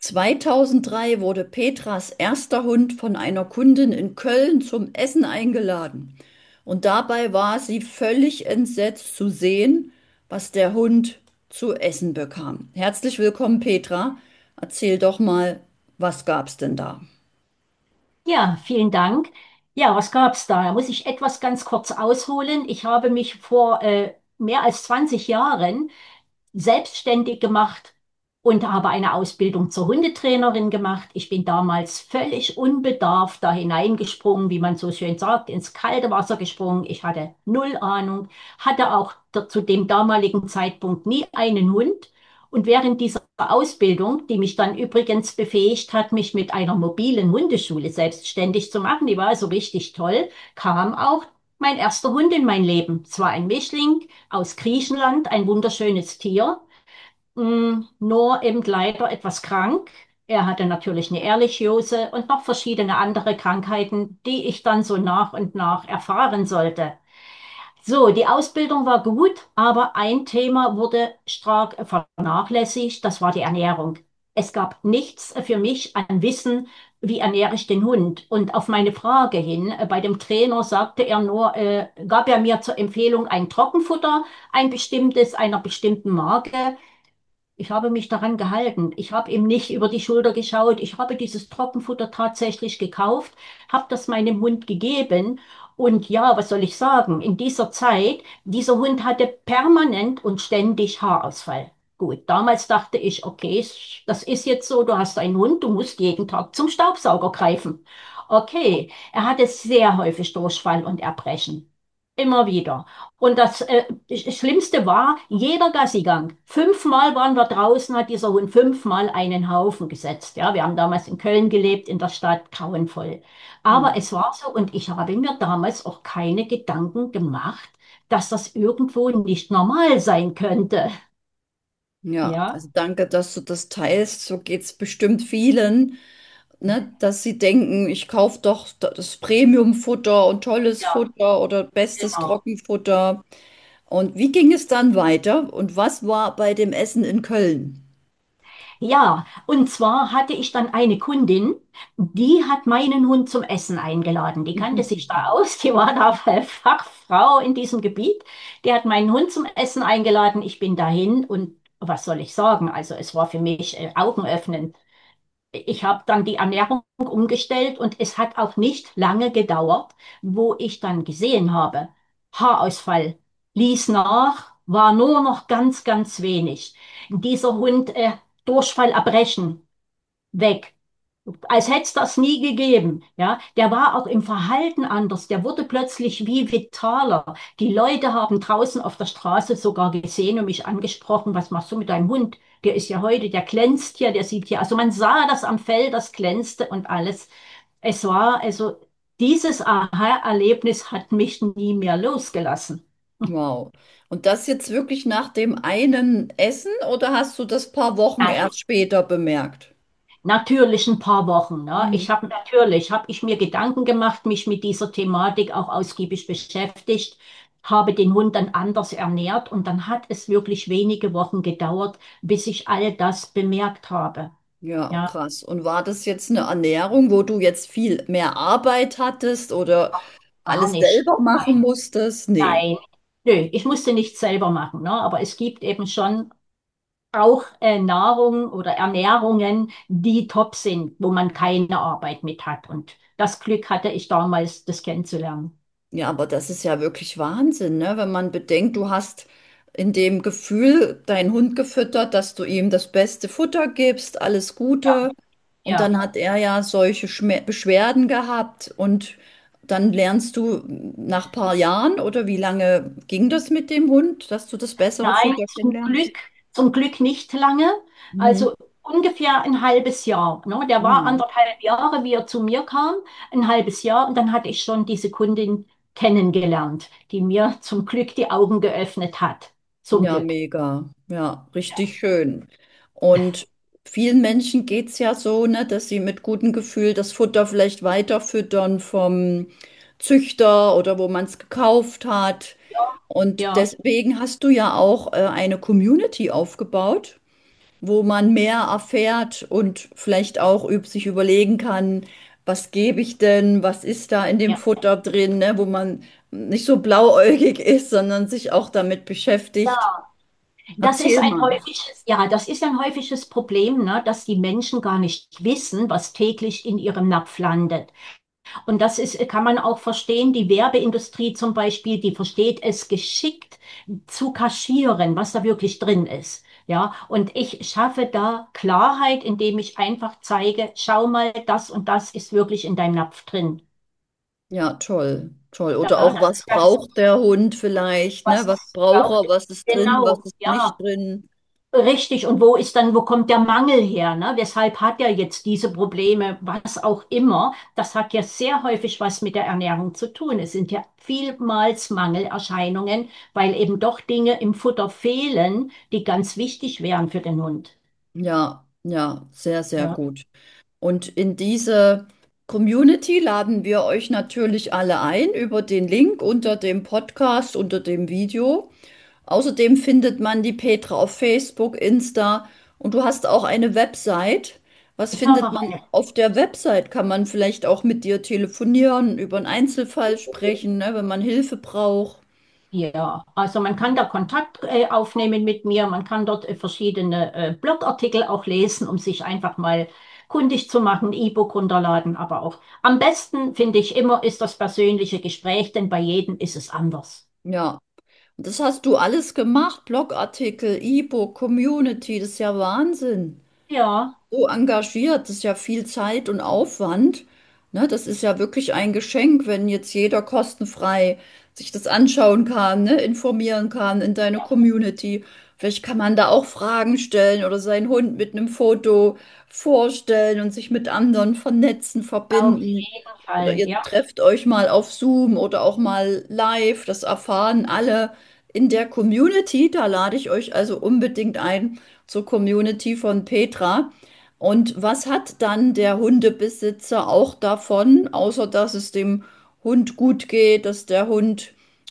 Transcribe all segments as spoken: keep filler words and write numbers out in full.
zweitausenddrei wurde Petras erster Hund von einer Kundin in Köln zum Essen eingeladen. Und dabei war sie völlig entsetzt zu sehen, was der Hund zu essen bekam. Herzlich willkommen, Petra. Erzähl doch mal, was gab's denn da? Ja, vielen Dank. Ja, was gab's da? Da muss ich etwas ganz kurz ausholen. Ich habe mich vor äh, mehr als zwanzig Jahren selbstständig gemacht und habe eine Ausbildung zur Hundetrainerin gemacht. Ich bin damals völlig unbedarft da hineingesprungen, wie man so schön sagt, ins kalte Wasser gesprungen. Ich hatte null Ahnung, hatte auch da- zu dem damaligen Zeitpunkt nie einen Hund. Und während dieser Ausbildung, die mich dann übrigens befähigt hat, mich mit einer mobilen Hundeschule selbstständig zu machen, die war also richtig toll, kam auch mein erster Hund in mein Leben. Es war ein Mischling aus Griechenland, ein wunderschönes Tier, mm, nur eben leider etwas krank. Er hatte natürlich eine Ehrlichiose und noch verschiedene andere Krankheiten, die ich dann so nach und nach erfahren sollte. So, die Ausbildung war gut, aber ein Thema wurde stark vernachlässigt, das war die Ernährung. Es gab nichts für mich an Wissen, wie ernähre ich den Hund. Und auf meine Frage hin, äh, bei dem Trainer sagte er nur, äh, gab er mir zur Empfehlung ein Trockenfutter, ein bestimmtes, einer bestimmten Marke. Ich habe mich daran gehalten. Ich habe ihm nicht über die Schulter geschaut. Ich habe dieses Trockenfutter tatsächlich gekauft, habe das meinem Hund gegeben. Und ja, was soll ich sagen? In dieser Zeit, dieser Hund hatte permanent und ständig Haarausfall. Gut, damals dachte ich, okay, das ist jetzt so, du hast einen Hund, du musst jeden Tag zum Staubsauger greifen. Okay, er hatte sehr häufig Durchfall und Erbrechen. Immer wieder. Und das äh, Schlimmste war, jeder Gassigang. Fünfmal waren wir draußen, hat dieser Hund fünfmal einen Haufen gesetzt. Ja, wir haben damals in Köln gelebt, in der Stadt, grauenvoll. Aber es war so und ich habe mir damals auch keine Gedanken gemacht, dass das irgendwo nicht normal sein könnte. Ja, Ja, also danke, dass du das teilst. So geht's bestimmt vielen, ne, dass sie denken, ich kaufe doch das Premium-Futter und tolles ja, Futter oder bestes genau. Trockenfutter. Und wie ging es dann weiter? Und was war bei dem Essen in Köln? Ja, und zwar hatte ich dann eine Kundin, die hat meinen Hund zum Essen eingeladen. Die kannte sich da aus, die war da Fachfrau in diesem Gebiet. Die hat meinen Hund zum Essen eingeladen. Ich bin dahin und was soll ich sagen? Also es war für mich äh, augenöffnend. Ich habe dann die Ernährung umgestellt und es hat auch nicht lange gedauert, wo ich dann gesehen habe, Haarausfall ließ nach, war nur noch ganz, ganz wenig. Dieser Hund, äh, Durchfall, Erbrechen, weg. Als hätte es das nie gegeben. Ja, der war auch im Verhalten anders. Der wurde plötzlich wie vitaler. Die Leute haben draußen auf der Straße sogar gesehen und mich angesprochen, was machst du mit deinem Hund? Der ist ja heute, der glänzt hier, der sieht hier. Also man sah das am Fell, das glänzte und alles. Es war also dieses Aha-Erlebnis hat mich nie mehr losgelassen. Wow. Und das jetzt wirklich nach dem einen Essen oder hast du das paar Wochen Nein, erst später bemerkt? natürlich ein paar Wochen. Ne? Mhm. Ich habe natürlich, habe ich mir Gedanken gemacht, mich mit dieser Thematik auch ausgiebig beschäftigt, habe den Hund dann anders ernährt und dann hat es wirklich wenige Wochen gedauert, bis ich all das bemerkt habe. Ja, Ja, krass. Und war das jetzt eine Ernährung, wo du jetzt viel mehr Arbeit hattest oder gar alles nicht. selber machen Nein, musstest? Nee. nein. Nö, ich musste nichts selber machen, ne? Aber es gibt eben schon auch äh, Nahrung oder Ernährungen, die top sind, wo man keine Arbeit mit hat. Und das Glück hatte ich damals, das kennenzulernen. Ja, aber das ist ja wirklich Wahnsinn, ne? Wenn man bedenkt, du hast in dem Gefühl deinen Hund gefüttert, dass du ihm das beste Futter gibst, alles Ja, Gute. Und ja. dann hat er ja solche Schme Beschwerden gehabt und dann lernst du nach ein paar Jahren oder wie lange ging das mit dem Hund, dass du das bessere Nein, Futter zum kennenlernst? Glück, zum Glück nicht lange. Mhm. Also ungefähr ein halbes Jahr. Ne? Der war Mhm. anderthalb Jahre, wie er zu mir kam, ein halbes Jahr. Und dann hatte ich schon diese Kundin kennengelernt, die mir zum Glück die Augen geöffnet hat. Zum Ja, Glück. mega. Ja, richtig schön. Und vielen Menschen geht es ja so, ne, dass sie mit gutem Gefühl das Futter vielleicht weiterfüttern vom Züchter oder wo man es gekauft hat. Und Ja, deswegen hast du ja auch äh, eine Community aufgebaut, wo man mehr erfährt und vielleicht auch üb sich überlegen kann, was gebe ich denn, was ist da in dem Ja. Futter drin, ne, wo man nicht so blauäugig ist, sondern sich auch damit beschäftigt. Ja, das ist Erzähl ein mal. häufiges, ja, das ist ein häufiges Problem, ne, dass die Menschen gar nicht wissen, was täglich in ihrem Napf landet. Und das ist, kann man auch verstehen. Die Werbeindustrie zum Beispiel, die versteht es geschickt zu kaschieren, was da wirklich drin ist. Ja, und ich schaffe da Klarheit, indem ich einfach zeige, schau mal, das und das ist wirklich in deinem Napf drin. Ja, toll, toll. Oder Ja, auch, das was ist ganz, braucht der Hund vielleicht, ne? Was was braucht braucht, er, was ist drin, was genau, ist nicht ja. drin. Richtig, und wo ist dann, wo kommt der Mangel her, ne? Weshalb hat er jetzt diese Probleme, was auch immer? Das hat ja sehr häufig was mit der Ernährung zu tun. Es sind ja vielmals Mangelerscheinungen, weil eben doch Dinge im Futter fehlen, die ganz wichtig wären für den Hund. Ja, ja, sehr, sehr Ja, gut. Und in diese Community laden wir euch natürlich alle ein über den Link unter dem Podcast, unter dem Video. Außerdem findet man die Petra auf Facebook, Insta und du hast auch eine Website. Was ich habe findet auch man eine. auf der Website? Kann man vielleicht auch mit dir telefonieren, über einen Einzelfall sprechen, ne, wenn man Hilfe braucht? Ja, also man kann da Kontakt äh, aufnehmen mit mir, man kann dort äh, verschiedene äh, Blogartikel auch lesen, um sich einfach mal kundig zu machen, E-Book runterladen, aber auch am besten finde ich immer ist das persönliche Gespräch, denn bei jedem ist es anders. Ja, und das hast du alles gemacht, Blogartikel, E-Book, Community, das ist ja Wahnsinn. Ja, So engagiert, das ist ja viel Zeit und Aufwand. Ne, das ist ja wirklich ein Geschenk, wenn jetzt jeder kostenfrei sich das anschauen kann, ne, informieren kann in deine Community. Vielleicht kann man da auch Fragen stellen oder seinen Hund mit einem Foto vorstellen und sich mit anderen vernetzen, auf verbinden. jeden Oder Fall. ihr Ja, trefft euch mal auf Zoom oder auch mal live. Das erfahren alle in der Community. Da lade ich euch also unbedingt ein zur Community von Petra. Und was hat dann der Hundebesitzer auch davon, außer dass es dem Hund gut geht, dass der Hund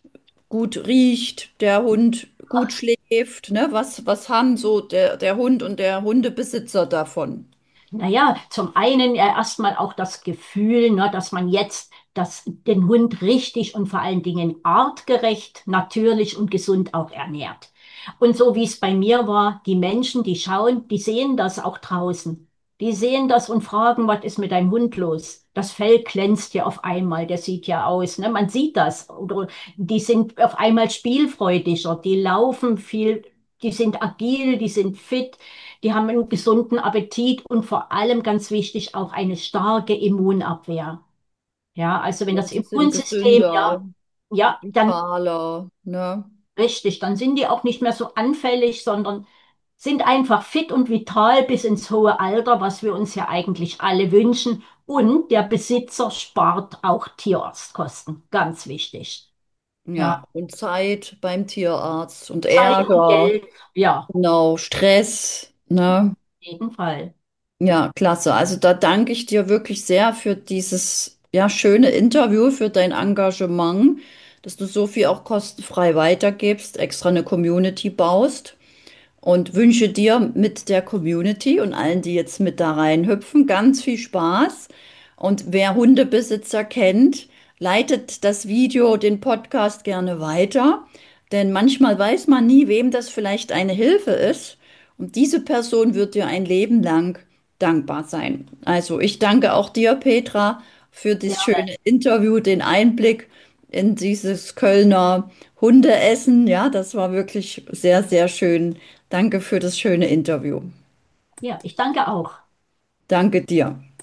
gut riecht, der Hund gut schläft, ne? Was, was haben so der, der Hund und der Hundebesitzer davon? naja, zum einen ja erstmal auch das Gefühl, ne, dass man jetzt das, den Hund richtig und vor allen Dingen artgerecht, natürlich und gesund auch ernährt. Und so wie es bei mir war, die Menschen, die schauen, die sehen das auch draußen. Die sehen das und fragen, was ist mit deinem Hund los? Das Fell glänzt ja auf einmal, der sieht ja aus, ne? Man sieht das. Oder die sind auf einmal spielfreudiger, die laufen viel, die sind agil, die sind fit. Die haben einen gesunden Appetit und vor allem ganz wichtig auch eine starke Immunabwehr. Ja, also wenn Und das sie sind Immunsystem, gesünder, ja, ja, dann vitaler, ne? richtig, dann sind die auch nicht mehr so anfällig, sondern sind einfach fit und vital bis ins hohe Alter, was wir uns ja eigentlich alle wünschen. Und der Besitzer spart auch Tierarztkosten. Ganz wichtig. Ja, Ja, und Zeit beim Tierarzt und Zeit und Ärger, Geld, ja, genau, Stress, ne? auf jeden Fall. Ja, klasse. Also da danke ich dir wirklich sehr für dieses, ja, schöne Interview, für dein Engagement, dass du so viel auch kostenfrei weitergibst, extra eine Community baust. Und wünsche dir mit der Community und allen, die jetzt mit da reinhüpfen, ganz viel Spaß. Und wer Hundebesitzer kennt, leitet das Video, den Podcast gerne weiter, denn manchmal weiß man nie, wem das vielleicht eine Hilfe ist. Und diese Person wird dir ein Leben lang dankbar sein. Also ich danke auch dir, Petra, für das Gerne. schöne Interview, den Einblick in dieses Kölner Hundeessen. Ja, das war wirklich sehr, sehr schön. Danke für das schöne Interview. Ja, ich danke auch. Danke dir.